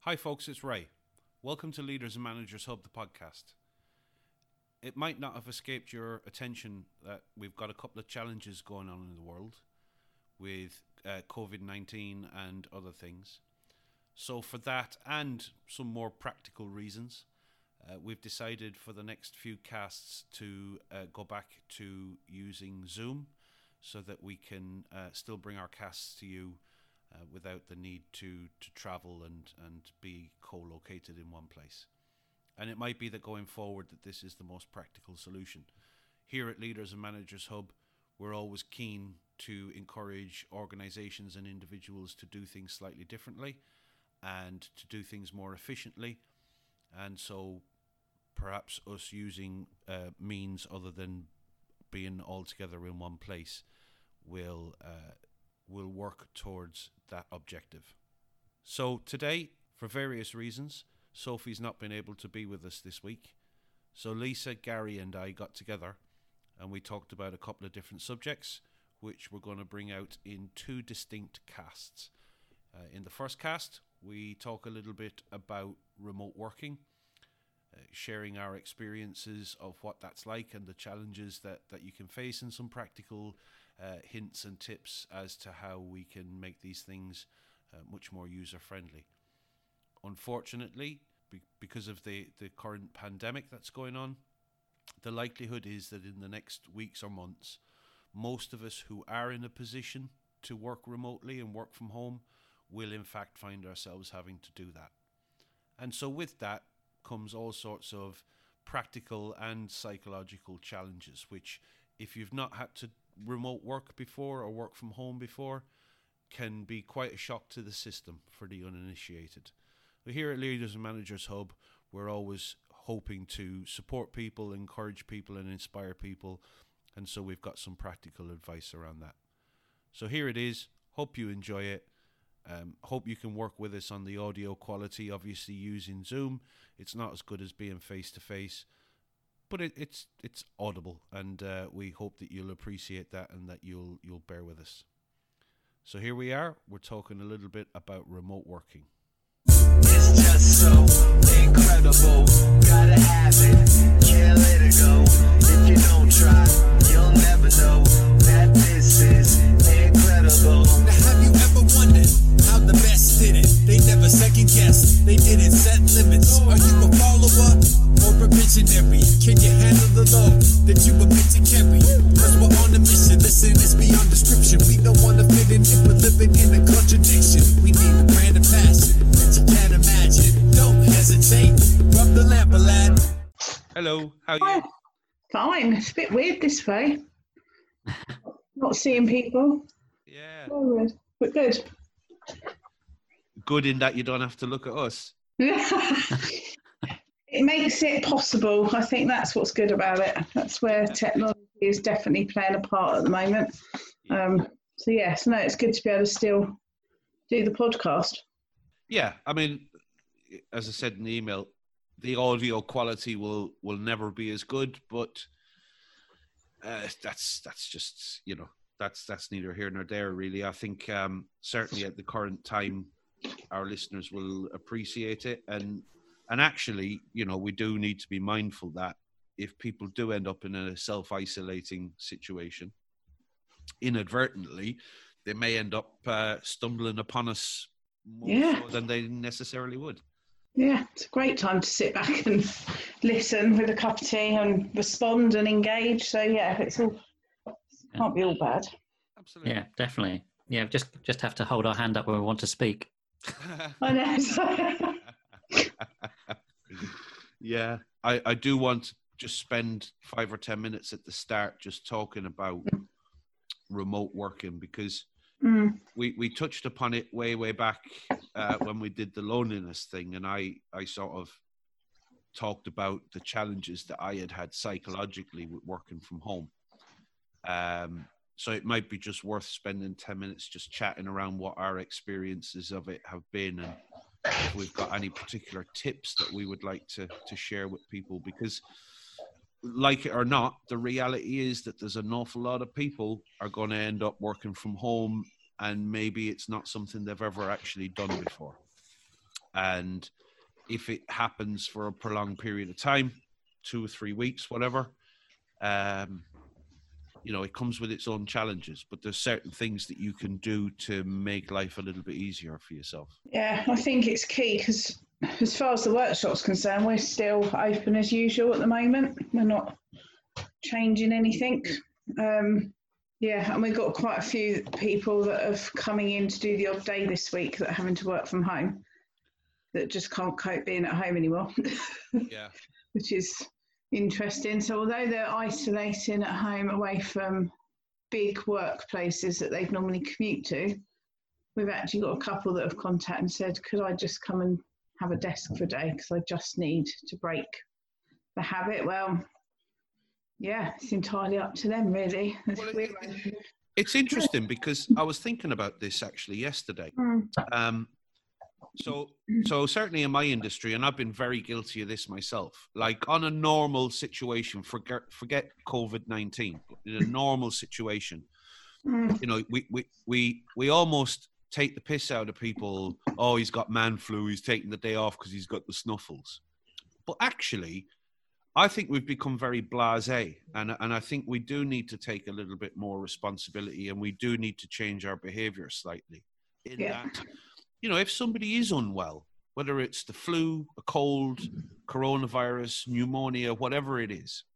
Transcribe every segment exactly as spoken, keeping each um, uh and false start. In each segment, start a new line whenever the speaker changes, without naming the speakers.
Hi folks, it's Ray. Welcome to Leaders and Managers Hub, the podcast. It might not have escaped your attention that we've got a couple of challenges going on in the world with uh, covid nineteen and other things. So for that and some more practical reasons, uh, we've decided for the next few casts to uh, go back to using Zoom so that we can uh, still bring our casts to you uh, without the need to, to travel and, and be co-located in one place. And it might be that going forward that this is the most practical solution. Here at Leaders and Managers Hub, we're always keen to encourage organizations and individuals to do things slightly differently and to do things more efficiently. And so perhaps us using uh, means other than being all together in one place will uh, will work towards that objective. So today, for various reasons, Sophie's not been able to be with us this week. So Lisa, Gary and I got together and we talked about a couple of different subjects which we're going to bring out in two distinct casts. Uh, in the first cast, we talk a little bit about remote working, uh, sharing our experiences of what that's like and the challenges that, that you can face, and some practical uh, hints and tips as to how we can make these things uh, much more user-friendly. Unfortunately, be- because of the, the current pandemic that's going on, the likelihood is that in the next weeks or months, most of us who are in a position to work remotely and work from home will in fact find ourselves having to do that. And so with that comes all sorts of practical and psychological challenges, which if you've not had to remote work before or work from home before, can be quite a shock to the system for the uninitiated. But here at Leaders and Managers Hub, we're always hoping to support people, encourage people and inspire people. And so we've got some practical advice around that. So here it is. Hope you enjoy it. Um, hope you can work with us on the audio quality. Obviously using Zoom, it's not as good as being face to face, but it, it's it's audible, and uh, we hope that you'll appreciate that and that you'll you'll bear with us. So here we are. We're talking a little bit about remote working.
It's just so incredible. Gotta have it, can't let it go. If you don't try, you'll never know that this is incredible. Now have you ever wondered how the best did it? They never second guessed, they didn't set limits. Are you a follower or a visionary? Can you handle the load that you were meant to carry? Cause we're on a mission, listen, it's beyond description. We don't wanna fit in if we're living in a contradiction. We need a brand of passion that you can't imagine. Don't hesitate, rub the lamp, lad.
Hello, how are you?
Fine. It's a bit weird this way. Not seeing people.
Yeah.
Very weird, but good.
Good in that you don't have to look at us.
It makes it possible. I think that's what's good about it. That's where technology is definitely playing a part at the moment. Um, so yes, no, it's good to be able to still do the podcast.
Yeah, I mean, as I said in the email, the audio quality will, will never be as good, but uh, that's that's just, you know, that's that's neither here nor there, really. I think um, certainly at the current time, our listeners will appreciate it. And and actually, you know, we do need to be mindful that if people do end up in a self-isolating situation, inadvertently, they may end up uh, stumbling upon us more
Yeah.
so than they necessarily would.
Yeah, it's a great time to sit back and listen with a cup of tea and respond and engage. So yeah, it's all it can't be all bad.
Absolutely.
Yeah, definitely. Yeah, just just have to hold our hand up when we want to speak.
I know.
Yeah, I, I do want to just spend five or ten minutes at the start just talking about remote working, because
Mm.
we, we touched upon it way, way back uh, when we did the loneliness thing. And I, I sort of talked about the challenges that I had had psychologically with working from home. Um, so it might be just worth spending ten minutes just chatting around what our experiences of it have been, and if we've got any particular tips that we would like to, to share with people, because like it or not, the reality is that there's an awful lot of people are going to end up working from home, and maybe it's not something they've ever actually done before. And if it happens for a prolonged period of time, two or three weeks, whatever, um, you know, it comes with its own challenges, but there's certain things that you can do to make life a little bit easier for yourself.
Yeah, I think it's key because as far as the workshop's concerned, we're still open as usual at the moment. We're not changing anything. Um, yeah, and we've got quite a few people that have coming in to do the odd day this week that are having to work from home, that just can't cope being at home anymore.
Yeah.
Which is interesting. So although they're isolating at home away from big workplaces that they'd normally commute to, we've actually got a couple that have contacted and said, could I just come and have a desk for a day because I just need to break the habit? Well, yeah, it's entirely up to them, really.
Well, it, it, it's interesting because I was thinking about this actually yesterday.
Mm.
Um, so, so certainly in my industry, and I've been very guilty of this myself, like on a normal situation, forget, forget COVID nineteen, in a normal situation,
Mm.
you know, we, we, we, we almost take the piss out of people. Oh, he's got man flu. He's taking the day off because he's got the snuffles. But actually, I think we've become very blasé, and and I think we do need to take a little bit more responsibility, and we do need to change our behaviour slightly. In
Yeah.
that, you know, if somebody is unwell, whether it's the flu, a cold, coronavirus, pneumonia, whatever it is,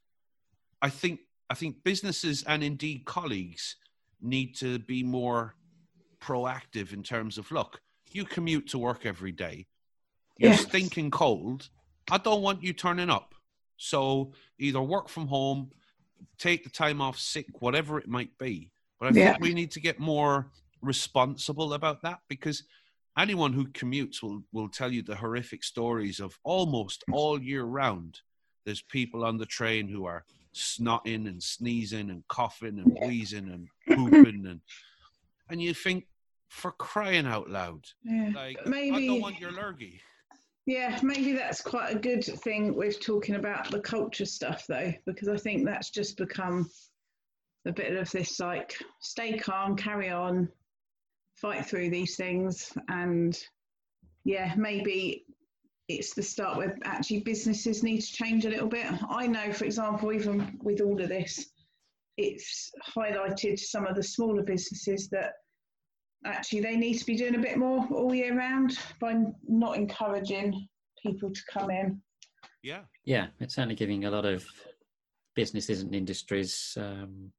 I think I think businesses and indeed colleagues need to be more proactive in terms of, look, you commute to work every day, you're
Yeah.
stinking cold, I don't want you turning up. So either work from home, take the time off sick, whatever it might be. But I
Yeah.
think we need to get more responsible about that, because anyone who commutes will, will tell you the horrific stories of almost all year round. There's people on the train who are snotting and sneezing and coughing and wheezing and pooping. And, and you think, for crying out loud,
Yeah.
like,
Maybe.
I don't want your lurgy.
Yeah, maybe that's quite a good thing with talking about the culture stuff, though, because I think that's just become a bit of this, like, stay calm, carry on, fight through these things. And yeah, maybe it's the start where actually businesses need to change a little bit. I know, for example, even with all of this, it's highlighted some of the smaller businesses that actually they need to be doing a bit more all year round by not encouraging people to come in.
Yeah.
Yeah, it's certainly giving a lot of businesses and industries um,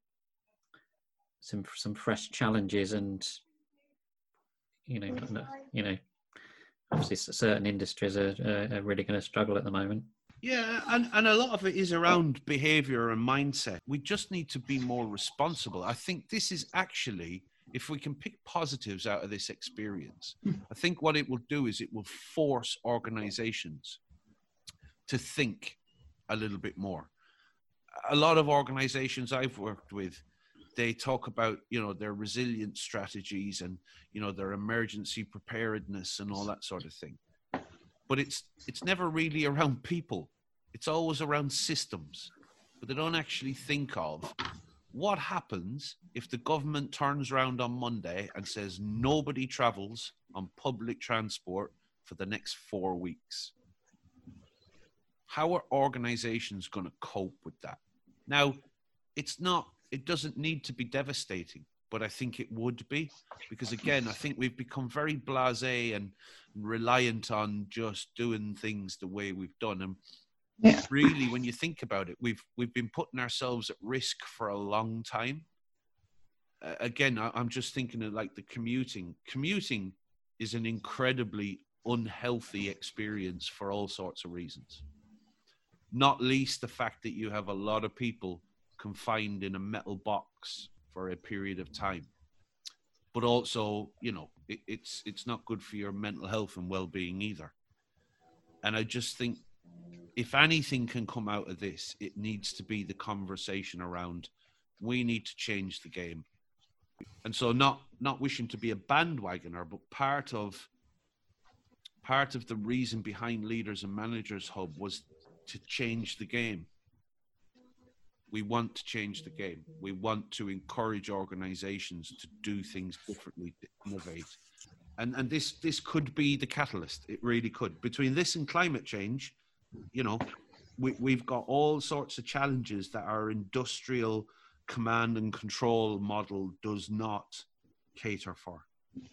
some some fresh challenges, and you know, you know, obviously certain industries are, are, are really going to struggle at the moment.
Yeah, and, and a lot of it is around behavior and mindset. We just need to be more responsible. I think this is actually, if we can pick positives out of this experience, I think what it will do is it will force organizations to think a little bit more. A lot of organizations I've worked with, they talk about, you know, their resilience strategies and, you know, their emergency preparedness and all that sort of thing. But it's it's never really around people. It's always around systems. But they don't actually think of what happens if the government turns around on Monday and says nobody travels on public transport for the next four weeks? How are organizations going to cope with that? Now, it's not, it doesn't need to be devastating, but I think it would be, because again, I think we've become very blasé and reliant on just doing things the way we've done. And
Yeah.
really, when you think about it, we've we've been putting ourselves at risk for a long time. Uh, again, I, I'm just thinking of like the commuting. Commuting is an incredibly unhealthy experience for all sorts of reasons. Not least the fact that you have a lot of people confined in a metal box for a period of time. But also, you know, it, it's it's not good for your mental health and well-being either. And I just think if anything can come out of this, it needs to be the conversation around, we need to change the game. And so not not wishing to be a bandwagoner, but part of part of the reason behind Leaders and Managers Hub was to change the game. We want to change the game. We want to encourage organizations to do things differently, to innovate. And and this this could be the catalyst. It really could. Between this and climate change, you know, we, we've got all sorts of challenges that our industrial command and control model does not cater for.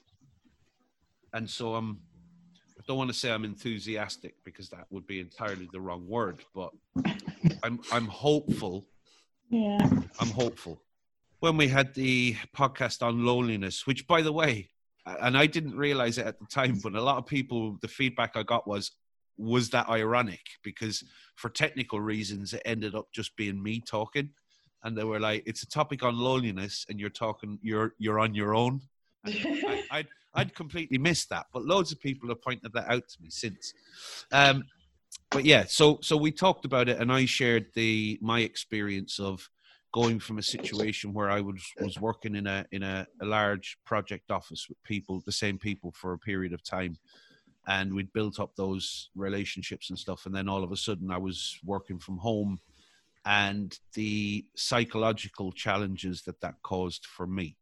And so I'm, I don't want to say I'm enthusiastic because that would be entirely the wrong word, but I'm I'm hopeful.
Yeah.
I'm hopeful. When we had the podcast on loneliness, which, by the way, and I didn't realize it at the time, but a lot of people, the feedback I got was, was that ironic? Because for technical reasons, it ended up just being me talking. And they were like, it's a topic on loneliness and you're talking, you're you're on your own. And I, I'd, I'd completely missed that, but loads of people have pointed that out to me since. Um, but yeah, so so we talked about it, and I shared the my experience of going from a situation where I was was working in a in a, a large project office with people, the same people for a period of time, and we'd built up those relationships and stuff, and then all of a sudden I was working from home, and the psychological challenges that that caused for me.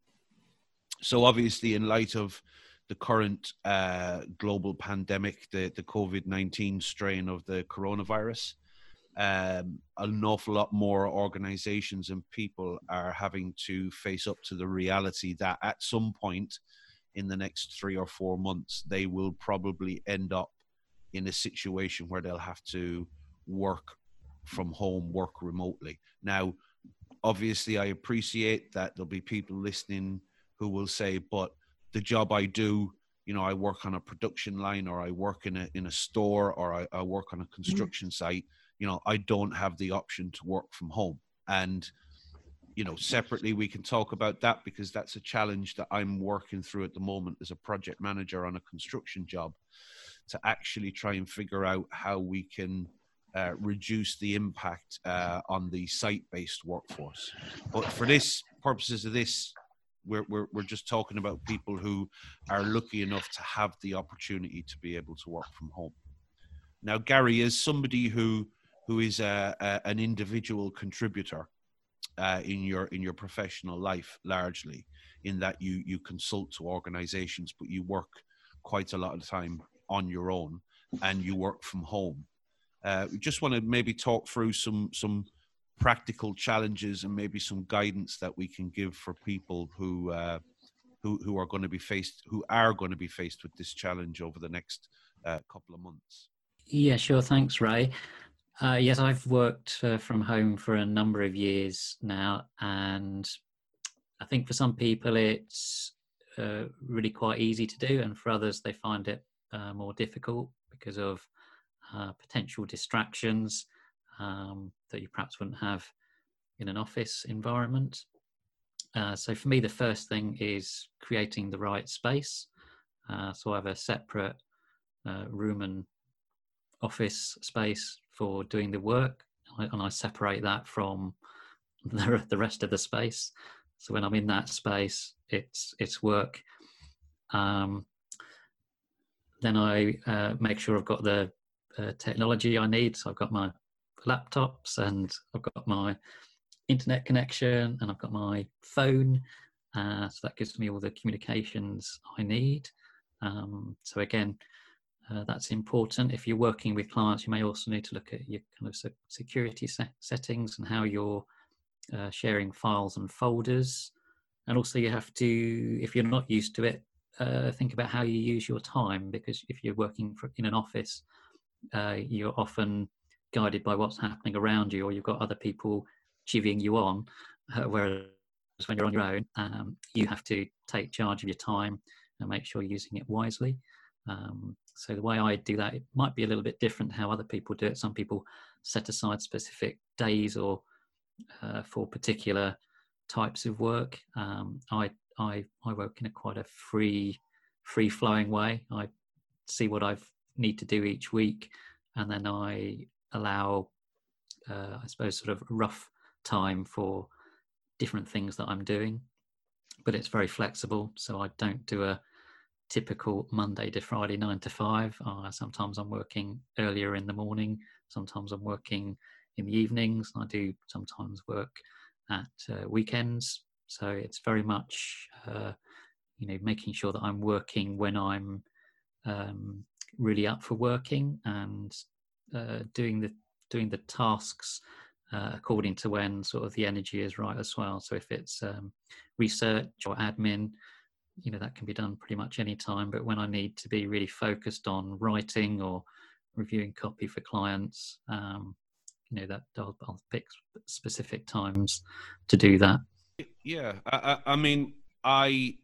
So obviously, in light of the current uh, global pandemic, the, the COVID nineteen strain of the coronavirus, um, an awful lot more organizations and people are having to face up to the reality that at some point in the next three or four months, they will probably end up in a situation where they'll have to work from home, work remotely. Now, obviously, I appreciate that there'll be people listening who will say, but the job I do, you know, I work on a production line, or I work in a in a store, or I, I work on a construction mm-hmm. site, you know, I don't have the option to work from home. And, you know, separately, we can talk about that because that's a challenge that I'm working through at the moment as a project manager on a construction job, to actually try and figure out how we can uh, reduce the impact uh, on the site-based workforce. But for this purposes of this, We're, we're we're just talking about people who are lucky enough to have the opportunity to be able to work from home. Now, Gary, is somebody who who is a, a, an individual contributor uh, in your in your professional life, largely, in that you you consult to organizations, but you work quite a lot of the time on your own, and you work from home. Uh, we just want to maybe talk through some some. practical challenges and maybe some guidance that we can give for people who uh, who who are going to be faced who are going to be faced with this challenge over the next uh, couple of months.
Yeah, sure. Thanks, Ray. Uh, yes, I've worked uh, from home for a number of years now, and I think for some people it's uh, really quite easy to do, and for others they find it uh, more difficult because of uh, potential distractions Um, that you perhaps wouldn't have in an office environment. Uh, so for me, the first thing is creating the right space. Uh, so I have a separate uh, room and office space for doing the work, and I separate that from the, the rest of the space. So when I'm in that space, it's it's work. Um, then I uh, make sure I've got the uh, technology I need. So I've got my laptops, and I've got my internet connection, and I've got my phone, uh, so that gives me all the communications I need. Um, so again, uh, that's important. If you're working with clients, you may also need to look at your kind of security set- settings and how you're uh, sharing files and folders. And also you have to, if you're not used to it, uh, think about how you use your time, because if you're working for, in an office, uh, you're often guided by what's happening around you, or you've got other people chivying you on, uh, whereas when you're on your own, um, you have to take charge of your time and make sure you're using it wisely. Um, so the way I do that, it might be a little bit different how other people do it. Some people set aside specific days or uh, for particular types of work. Um, I, I I work in a quite a free, free flowing way. I see what I need to do each week, and then I allow, uh, I suppose, sort of rough time for different things that I'm doing, but it's very flexible. So I don't do a typical Monday to Friday nine to five. Uh, sometimes I'm working earlier in the morning. Sometimes I'm working in the evenings. I do sometimes work at uh, weekends. So it's very much uh, you know, making sure that I'm working when I'm um, really up for working, and uh, doing the doing the tasks uh, according to when sort of the energy is right as well. So if it's um, research or admin, you know, that can be done pretty much any time. But when I need to be really focused on writing or reviewing copy for clients, um, you know, that I'll, I'll pick specific times to do that.
Yeah, I, I, I mean, I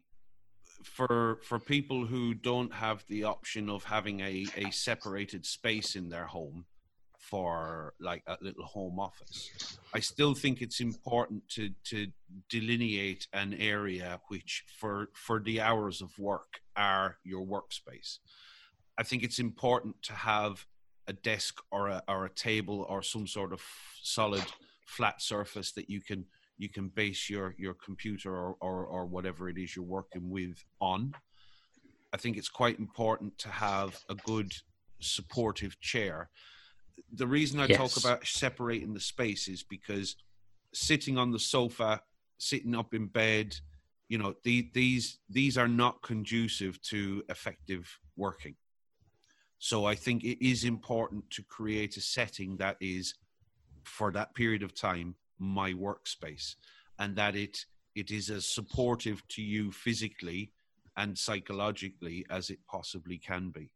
for for people who don't have the option of having a, a separated space in their home for like a little home office, I still think it's important to to delineate an area which for for the hours of work are your workspace. I think it's important to have a desk or a or a table or some sort of solid flat surface that you can you can base your your computer or, or or whatever it is you're working with on. I think it's quite important to have a good supportive chair. The reason I
Yes.
talk about separating the space is because sitting on the sofa, sitting up in bed, you know, the, these these are not conducive to effective working. So I think it is important to create a setting that is, for that period of time, my workspace, and that it it is as supportive to you physically and psychologically as it possibly can be.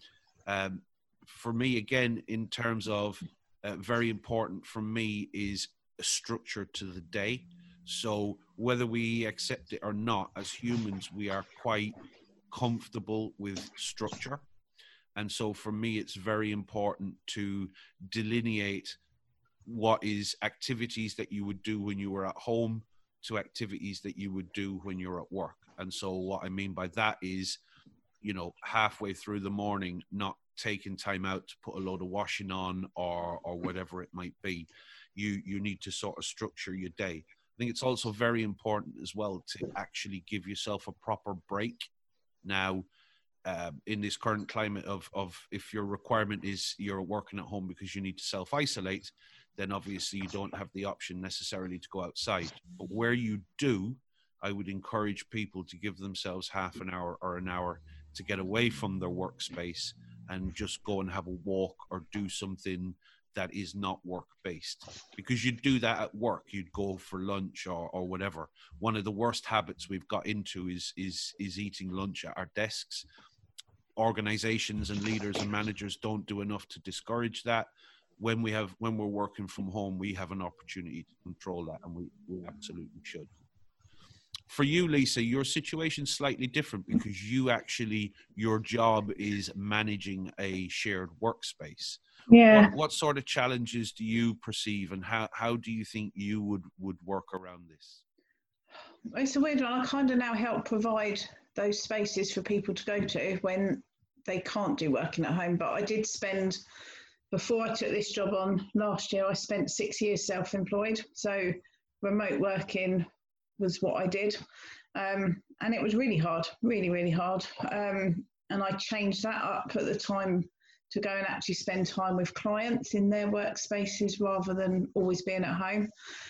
Um, for me, again, in terms of uh, very important for me is a structure to the day. So whether we accept it or not, as humans, we are quite comfortable with structure. And so for me, it's very important to delineate what is activities that you would do when you were at home to activities that you would do when you're at work. And so what I mean by that is, you know, halfway through the morning, not taking time out to put a load of washing on or or whatever it might be. You you need to sort of structure your day. I think it's also very important as well to actually give yourself a proper break. Now, uh, in this current climate of, of if your requirement is you're working at home because you need to self-isolate, then obviously you don't have the option necessarily to go outside. But where you do, I would encourage people to give themselves half an hour or an hour to get away from their workspace and just go and have a walk or do something that is not work-based. Because you'd do that at work, you'd go for lunch or, or whatever. One of the worst habits we've got into is, is, is eating lunch at our desks. Organizations and leaders and managers don't do enough to discourage that. When we have, when we're working from home, we have an opportunity to control that, and we, we absolutely should. For you, Lisa, your situation's slightly different because you actually, your job is managing a shared workspace.
Yeah.
What, what sort of challenges do you perceive, and how, how do you think you would, would work around this?
It's a weird one. I kind of now help provide those spaces for people to go to when they can't do working at home. But I did spend, before I took this job on last year, I spent six years self-employed. So remote working was what I did. Um, and it was really hard, really, really hard. Um, and I changed that up at the time to go and actually spend time with clients in their workspaces rather than always being at home.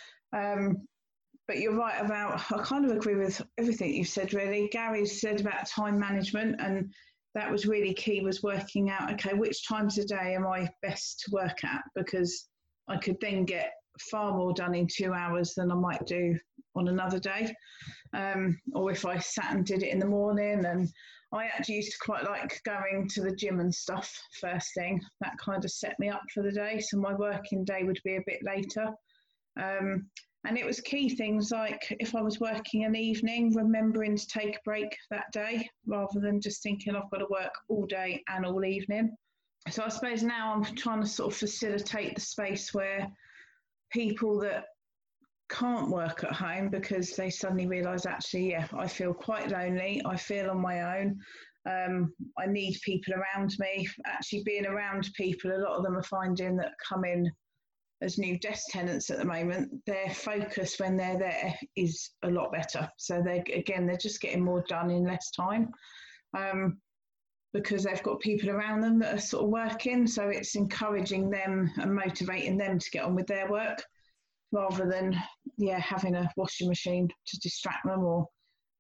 Um, but you're right about, I kind of agree with everything you've said, really. Gary said about time management, and that was really key, was working out, okay, which times a day am I best to work at? Because I could then get far more done in two hours than I might do on another day. Um, or if I sat and did it in the morning. And I actually used to quite like going to the gym and stuff first thing. That kind of set me up for the day. So my working day would be a bit later. Um, and it was key things like if I was working an evening, remembering to take a break that day rather than just thinking I've got to work all day and all evening. So I suppose now I'm trying to sort of facilitate the space where people that can't work at home because they suddenly realise, actually, yeah, I feel quite lonely, I feel on my own, um, I need people around me. Actually being around people, a lot of them are finding that come in as new desk tenants at the moment, their focus when they're there is a lot better. So they again, they're just getting more done in less time. Um, because they've got people around them that are sort of working. So it's encouraging them and motivating them to get on with their work rather than, yeah, having a washing machine to distract them or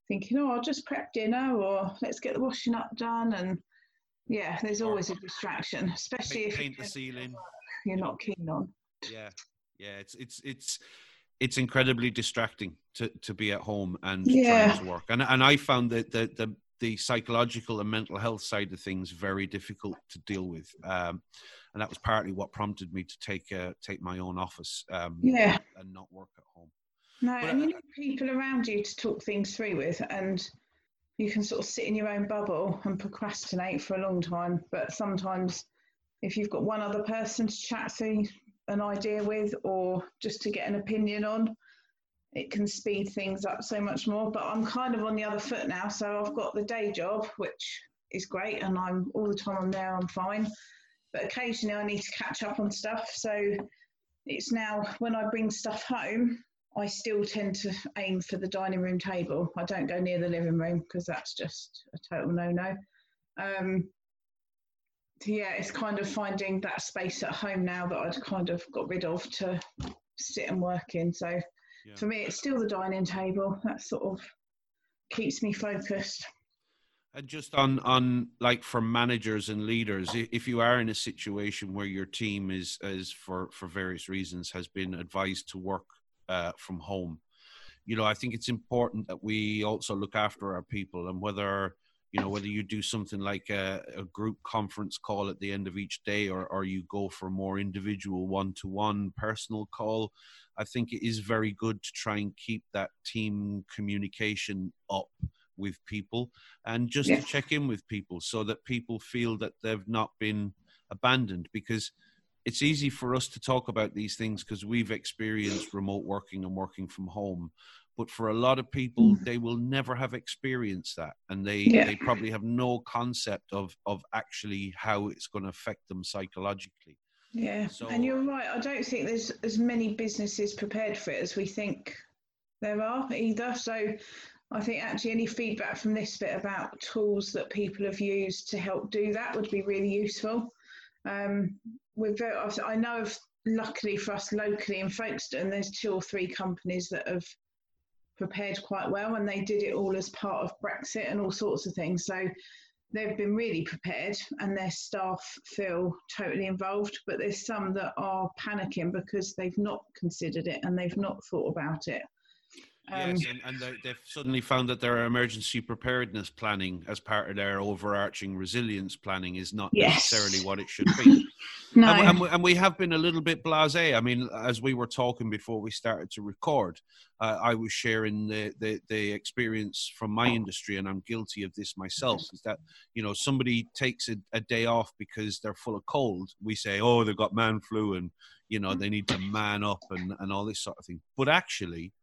thinking, oh, I'll just prep dinner, or let's get the washing up done. And yeah, there's always a distraction, especially
paint,
if
paint the ceiling.
you're not keen on.
Yeah, yeah, it's it's it's it's incredibly distracting to, to be at home and
Yeah.
trying to work. And and I found that the, the the psychological and mental health side of things very difficult to deal with. Um, and that was partly what prompted me to take uh, take my own office um,
Yeah.
and not work at home.
No,
But,
and you
uh,
need people around you to talk things through with, and you can sort of sit in your own bubble and procrastinate for a long time. But sometimes if you've got one other person to chat through an idea with, or just to get an opinion on, it can speed things up so much more. But I'm kind of on the other foot now. So I've got the day job, which is great, and I'm all the time I'm there, I'm fine. But occasionally I need to catch up on stuff. So it's now when I bring stuff home, I still tend to aim for the dining room table. I don't go near the living room because that's just a total no-no. Um, so yeah, it's kind of finding that space at home now that I'd kind of got rid of to sit and work in. So
Yeah.
for me, it's still the dining table. That sort of keeps me focused.
And just on, on like for managers and leaders, i- if you are in a situation where your team is, is for, for various reasons, has been advised to work uh, from home, you know, I think it's important that we also look after our people, and whether, you know, whether you do something like a, a group conference call at the end of each day, or, or you go for a more individual one-to-one personal call, I think it is very good to try and keep that team communication up with people, and just
Yeah.
to check in with people so that people feel that they've not been abandoned. Because it's easy for us to talk about these things because we've experienced remote working and working from home. But for a lot of people, they will never have experienced that. And they,
Yeah.
they probably have no concept of, of actually how it's going to affect them psychologically.
Yeah,
So-
and you're right. I don't think there's as many businesses prepared for it as we think there are either. So I think actually any feedback from this bit about tools that people have used to help do that would be really useful. Um, we're very, I know of, luckily for us locally in Folkestone, there's two or three companies that have prepared quite well, and they did it all as part of Brexit and all sorts of things. So they've been really prepared, and their staff feel totally involved. But there's some that are panicking because they've not considered it and they've not thought about it. Um,
Yes, and, and they, they've suddenly found that their emergency preparedness planning as part of their overarching resilience planning is not
Yes.
necessarily what it should be.
no,
And, we- and, we, and we have been a little bit blasé. I mean, as we were talking before we started to record, uh, I was sharing the, the, the experience from my industry, and I'm guilty of this myself, is that, you know, somebody takes a, a day off because they're full of cold. We say, oh, they've got man flu and, you know, they need to man up and, and all this sort of thing. But actually,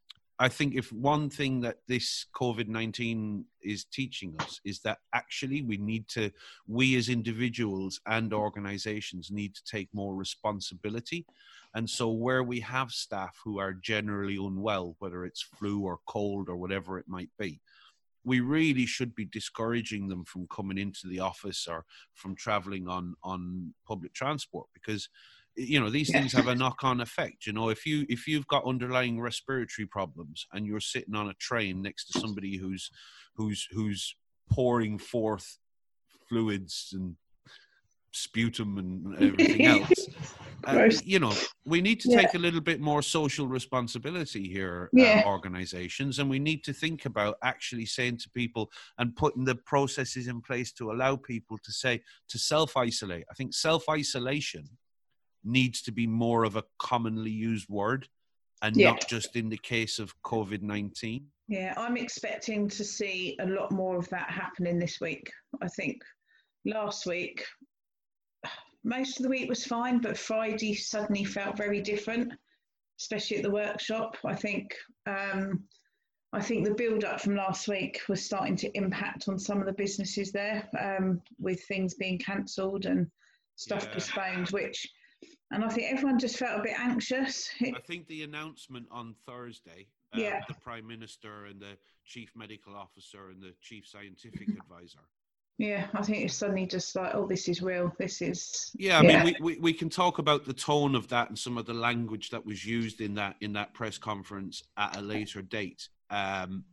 I think if one thing that this COVID nineteen is teaching us is that actually we need to, we as individuals and organizations need to take more responsibility. And so where we have staff who are generally unwell, whether it's flu or cold or whatever it might be, we really should be discouraging them from coming into the office or from traveling on, on public transport, because you know, these
Yeah.
things have a knock-on effect. You know, if you if you've got underlying respiratory problems and you're sitting on a train next to somebody who's who's who's pouring forth fluids and sputum and everything else, uh,
Gross.
you know, we need to
Yeah.
take a little bit more social responsibility here,
Yeah.
uh, organizations, and we need to think about actually saying to people and putting the processes in place to allow people to say to self-isolate. I think self-isolation needs to be more of a commonly used word, and
Yeah.
not just in the case of COVID nineteen.
Yeah, I'm expecting to see a lot more of that happening this week. I think last week, most of the week was fine, but Friday suddenly felt very different, especially at the workshop. I think um, I think the build-up from last week was starting to impact on some of the businesses there, um, with things being cancelled and stuff
Yeah.
postponed, which, and I think everyone just felt a bit anxious. It-
I think the announcement on Thursday, uh,
Yeah.
the Prime Minister and the Chief Medical Officer and the Chief Scientific Advisor.
yeah, I think it's suddenly just like, oh, this is real. This is
Yeah, I mean, we, we, we can talk about the tone of that and some of the language that was used in that in that press conference at a later date. Um,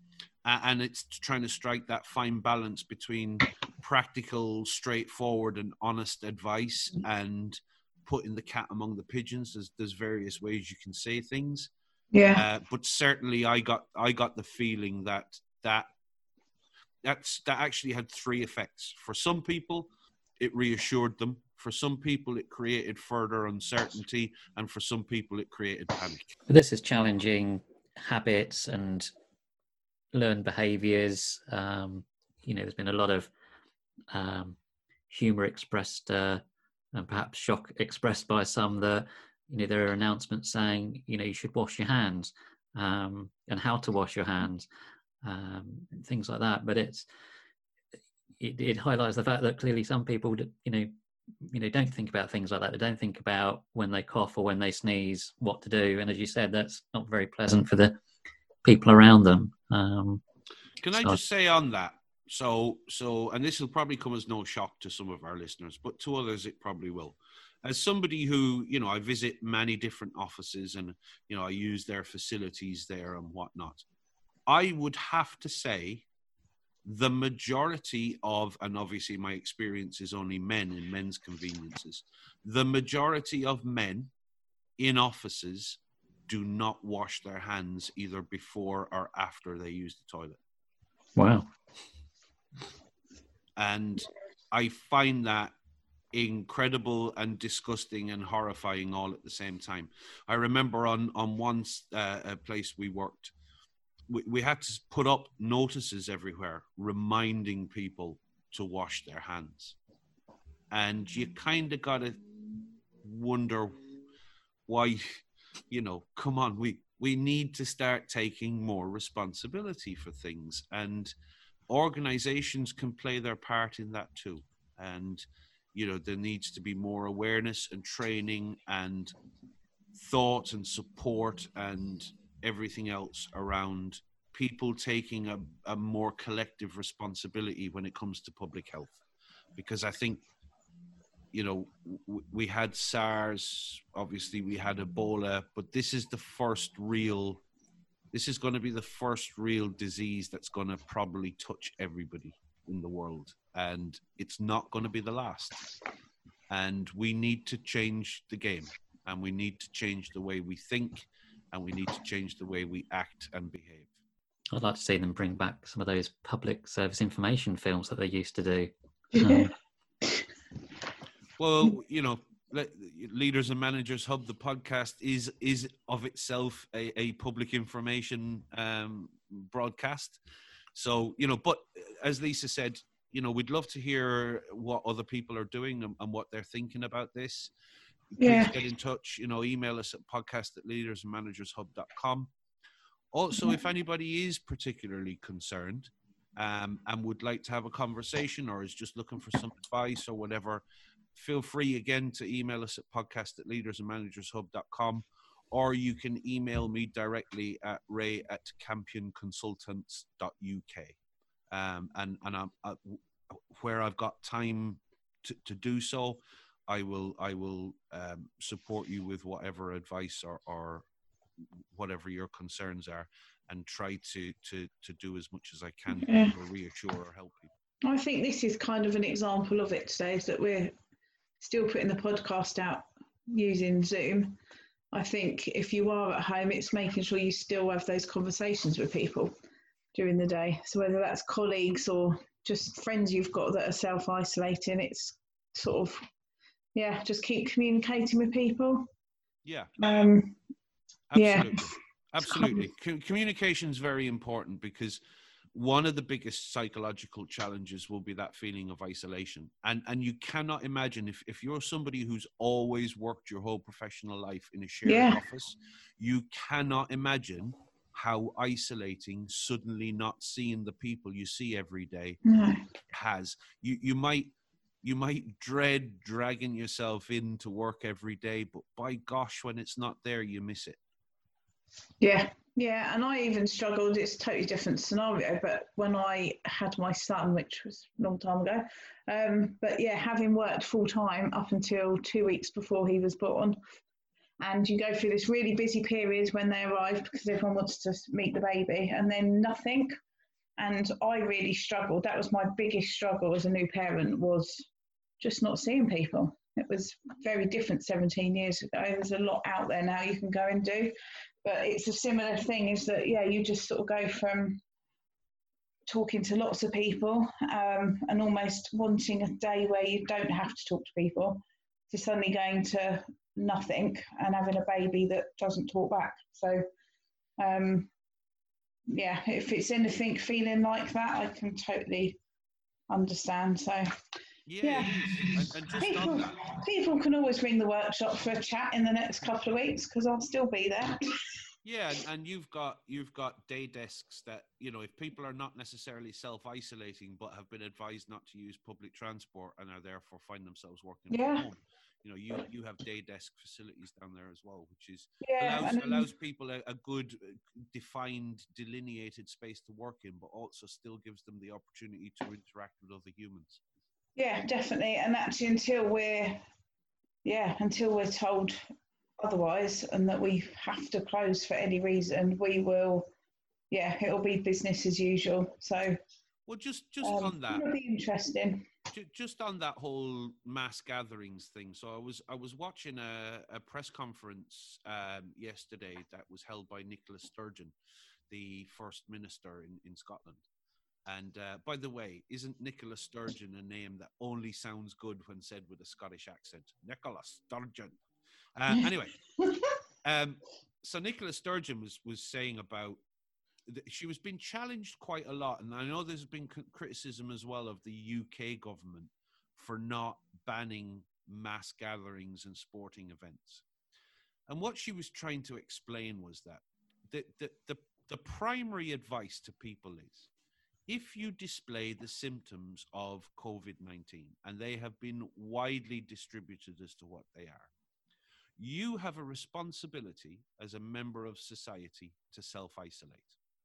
and it's trying to strike that fine balance between practical, straightforward, and honest advice and putting the cat among the pigeons. There's, there's various ways you can say things.
Yeah.
Uh, but certainly I got I got the feeling that that that's that actually had three effects. For some people, it reassured them. For some people, it created further uncertainty. And for some people, it created panic.
But this is challenging habits and learned behaviours. Um, you know, there's been a lot of um, humour expressed uh, and perhaps shock expressed by some that, you know, there are announcements saying, you know, you should wash your hands um, and how to wash your hands, um, things like that. But it's it, it highlights the fact that clearly some people, you know, you know, don't think about things like that. They don't think about when they cough or when they sneeze, what to do. And as you said, that's not very pleasant for the people around them. Um,
Can I
so
just say on that? So, so, and this will probably come as no shock to some of our listeners, but to others, it probably will. As somebody who, you know, I visit many different offices and, you know, I use their facilities there and whatnot, I would have to say the majority of, and obviously my experience is only men in men's conveniences, the majority of men in offices do not wash their hands either before or after they use the toilet.
wow.
And I find that incredible and disgusting and horrifying all at the same time. I remember on, on one uh, a place we worked, we, we had to put up notices everywhere reminding people to wash their hands. And you kind of got to wonder why, you know, come on, we, we need to start taking more responsibility for things. And organizations can play their part in that too. And, you know, there needs to be more awareness and training and thought and support and everything else around people taking a, a more collective responsibility when it comes to public health. Because I think, you know, w- we had SARS, obviously we had Ebola, but this is the first real, this is going to be the first real disease that's going to probably touch everybody in the world. And it's not going to be the last. And we need to change the game. And we need to change the way we think. And we need to change the way we act and behave.
I'd like to see them bring back some of those public service information films that they used to do.
Yeah.
Um,
Well, you know, Leaders and Managers Hub, the podcast, is is of itself a, a public information um, broadcast. So, you know, but as Lisa said, you know, we'd love to hear what other people are doing and, and what they're thinking about this. Please
Yeah.
get in touch, you know, email us at podcast at leaders and managers hub dot com. Also, if anybody is particularly concerned um, and would like to have a conversation or is just looking for some advice or whatever, feel free again to email us at podcast at leaders and managers hub dot com, or you can email me directly at ray at campion consultants dot u k. Um, and and I'm, uh, where I've got time to, to do so, I will I will um, support you with whatever advice or, or whatever your concerns are, and try to to to do as much as I can
Yeah.
to reassure or help people.
I think this is kind of an example of it today, is that we're still putting the podcast out using Zoom. I think if you are at home, it's making sure you still have those conversations with people during the day. So whether that's colleagues or just friends you've got that are self-isolating, it's sort of, yeah, just keep communicating with people.
Yeah.
Um, yeah.
Absolutely. Absolutely. Com- communication is very important, because one of the biggest psychological challenges will be that feeling of isolation. And and you cannot imagine, if, if you're somebody who's always worked your whole professional life in a shared
Yeah.
office, you cannot imagine how isolating suddenly not seeing the people you see every day
No.
has. You you might you might dread dragging yourself in to work every day, but by gosh, when it's not there, you miss it.
Yeah, yeah, and I even struggled. It's a totally different scenario, but when I had my son, which was a long time ago, um, but yeah, having worked full time up until two weeks before he was born, and you go through this really busy period when they arrive because everyone wants to meet the baby, and then nothing. And I really struggled. That was my biggest struggle as a new parent, was just not seeing people. It was very different seventeen years ago. There's a lot out there now you can go and do. But it's a similar thing, is that, yeah, you just sort of go from talking to lots of people um, and almost wanting a day where you don't have to talk to people, to suddenly going to nothing and having a baby that doesn't talk back. So, um, yeah, if it's anything feeling like that, I can totally understand. So,
Yeah,
yeah.
it is. And, and just
People,
on that,
people can always ring the workshop for a chat in the next couple of weeks, because I'll still be there.
yeah, and, and you've got you've got day desks that, you know, if people are not necessarily self-isolating but have been advised not to use public transport and are therefore find themselves working
Yeah.
from home, you know, you you have day desk facilities down there as well, which is
Yeah,
allows
and-
allows people a, a good uh, defined, delineated space to work in, but also still gives them the opportunity to interact with other humans.
Yeah, definitely. And actually, until we're, yeah, until we're told otherwise and that we have to close for any reason, we will, yeah, it'll be business as usual. So,
Well, just just
um,
on that,
it'll be interesting.
Ju- just on that whole mass gatherings thing. So I was I was watching a, a press conference um, yesterday that was held by Nicola Sturgeon, the First Minister in, in Scotland. And uh, by the way, isn't Nicola Sturgeon a name that only sounds good when said with a Scottish accent? Nicola Sturgeon. Uh, anyway, um, so Nicola Sturgeon was was saying about, she was being challenged quite a lot, and I know there's been criticism as well of the U K government for not banning mass gatherings and sporting events. And what she was trying to explain was that the the the, the primary advice to people is, if you display the symptoms of COVID nineteen, and they have been widely distributed as to what they are, you have a responsibility as a member of society to self-isolate.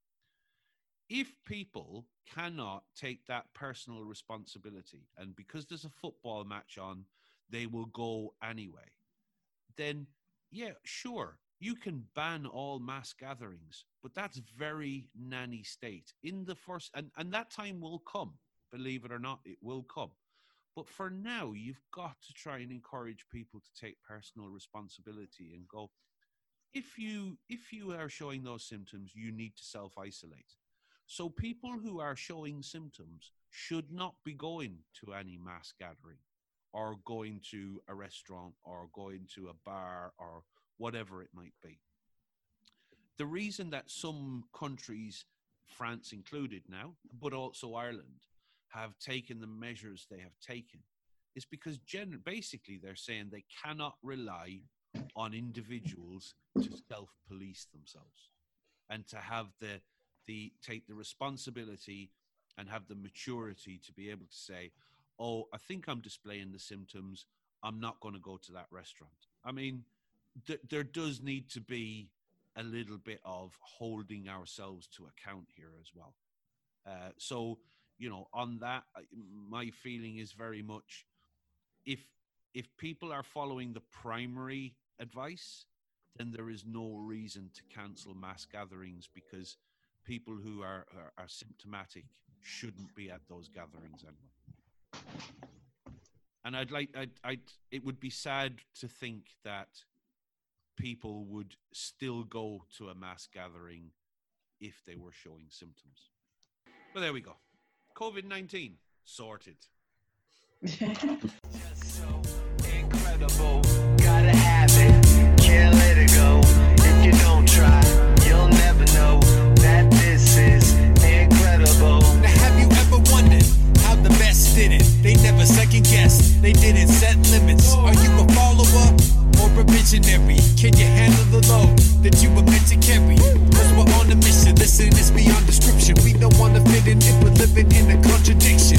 If people cannot take that personal responsibility, and because there's a football match on, they will go anyway, then yeah, sure, you can ban all mass gatherings, but that's very nanny state. In the first, and, and that time will come, believe it or not, it will come. But for now, you've got to try and encourage people to take personal responsibility and go, if you if you are showing those symptoms, you need to self-isolate. So people who are showing symptoms should not be going to any mass gathering or going to a restaurant or going to a bar or whatever it might be. The reason that some countries, France included now, but also Ireland, have taken the measures they have taken is because gen- basically they're saying they cannot rely on individuals to self-police themselves and to have the the take the responsibility and have the maturity to be able to say, oh, I think I'm displaying the symptoms, I'm not going to go to that restaurant. I mean, th- there does need to be a little bit of holding ourselves to account here as well. Uh, so, you know, on that, my feeling is very much, if if people are following the primary advice, then there is no reason to cancel mass gatherings, because people who are, are, are symptomatic shouldn't be at those gatherings anyway. And I'd like, I'd, I'd, it would be sad to think that people would still go to a mass gathering if they were showing symptoms. But there we go. COVID nineteen sorted.
Just so incredible, gotta have it, can't let it go. If you don't try, you'll never know that this is incredible.
Now have you ever wondered how the best did it? They never second guessed, they didn't set limits. Are you a follower or a visionary? Can you handle the load that you were meant to carry? Cause we're on a mission, listen, it's beyond description. We don't wanna fit in if we're living in a contradiction.